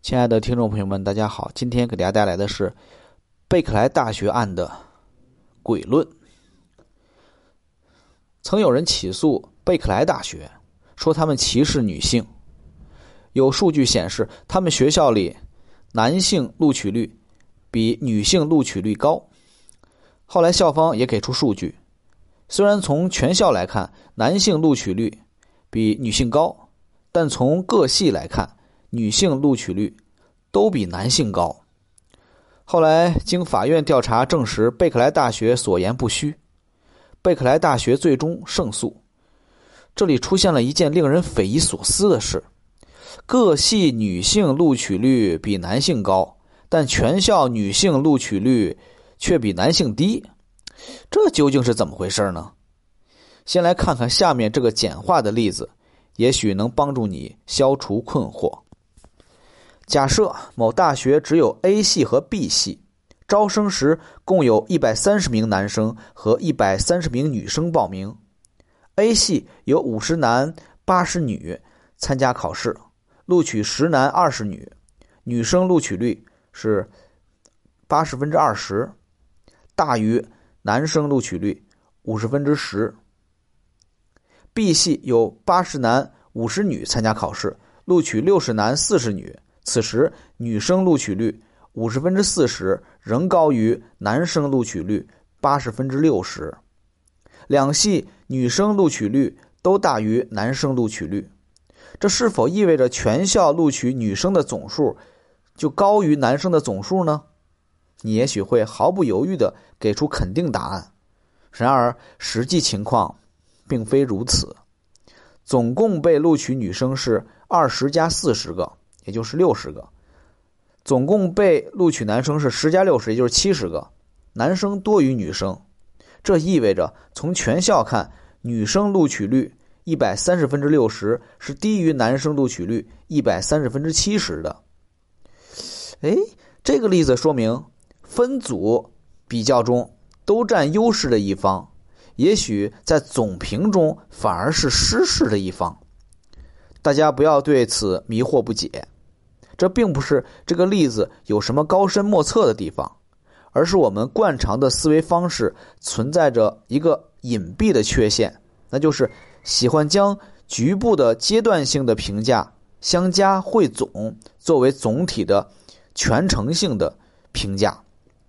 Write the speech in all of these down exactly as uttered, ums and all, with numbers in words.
亲爱的听众朋友们，大家好，今天给大家带来的是贝克莱大学案的诡论。曾有人起诉贝克莱大学，说他们歧视女性。有数据显示，他们学校里男性录取率比女性录取率高。后来校方也给出数据，虽然从全校来看男性录取率比女性高，但从各系来看女性录取率都比男性高。后来经法院调查证实贝克莱大学所言不虚，贝克莱大学最终胜诉。这里出现了一件令人匪夷所思的事，各系女性录取率比男性高，但全校女性录取率却比男性低，这究竟是怎么回事呢？先来看看下面这个简化的例子，也许能帮助你消除困惑。假设某大学只有 A 系和 B 系，招生时共有一百三十名男生和一百三十名女生报名。A 系有五十男八十女参加考试，录取十男二十女，女生录取率是八十分之二十，大于男生录取率五十分之十。B 系有八十男五十女参加考试，录取六十男四十女，此时女生录取率五十分之四十，仍高于男生录取率八十分之六十。两系女生录取率都大于男生录取率，这是否意味着全校录取女生的总数就高于男生的总数呢？你也许会毫不犹豫地给出肯定答案，然而实际情况并非如此。总共被录取女生是二十加四十个，也就是六十个。总共被录取男生是十加六十，也就是七十个。男生多于女生，这意味着从全校看，女生录取率一百三十分之六十是低于男生录取率一百三十分之七十的。诶，这个例子说明分组比较中都占优势的一方，也许在总评中反而是失势的一方。大家不要对此迷惑不解，这并不是这个例子有什么高深莫测的地方，而是我们惯常的思维方式存在着一个隐蔽的缺陷，那就是喜欢将局部的阶段性的评价相加汇总，作为总体的全程性的评价。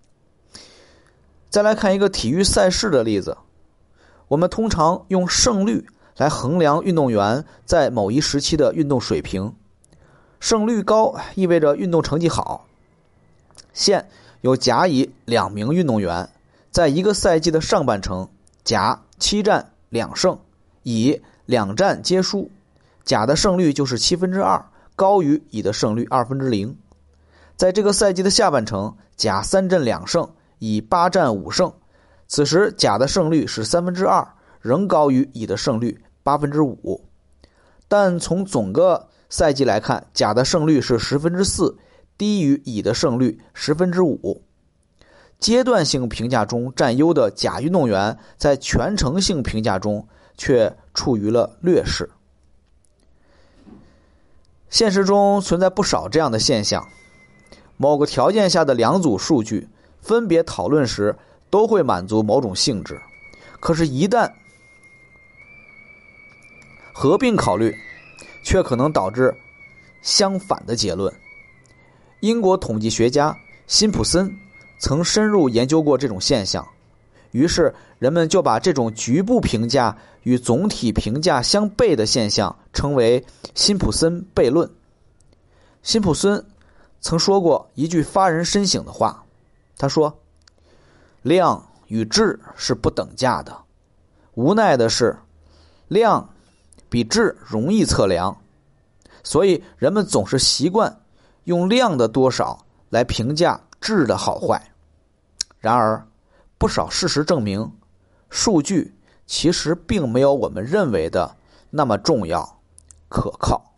再来看一个体育赛事的例子，我们通常用胜率来衡量运动员在某一时期的运动水平，胜率高意味着运动成绩好。现有甲乙两名运动员，在一个赛季的上半程，甲七战两胜，乙两战皆输，甲的胜率就是七分之二，高于乙的胜率二分之零。在这个赛季的下半程，甲三战两胜，乙八战五胜，此时甲的胜率是三分之二，仍高于乙的胜率八分之五。但从总个赛季来看，甲的胜率是十分之四，低于乙的胜率十分之五。阶段性评价中占优的甲运动员，在全程性评价中却处于了劣势。现实中存在不少这样的现象，某个条件下的两组数据分别讨论时都会满足某种性质，可是一旦合并考虑，却可能导致相反的结论。英国统计学家辛普森曾深入研究过这种现象，于是人们就把这种局部评价与总体评价相悖的现象称为辛普森悖论。辛普森曾说过一句发人深省的话，他说：量与质是不等价的，无奈的是量比质容易测量，所以人们总是习惯用量的多少来评价质的好坏。然而不少事实证明，数据其实并没有我们认为的那么重要可靠。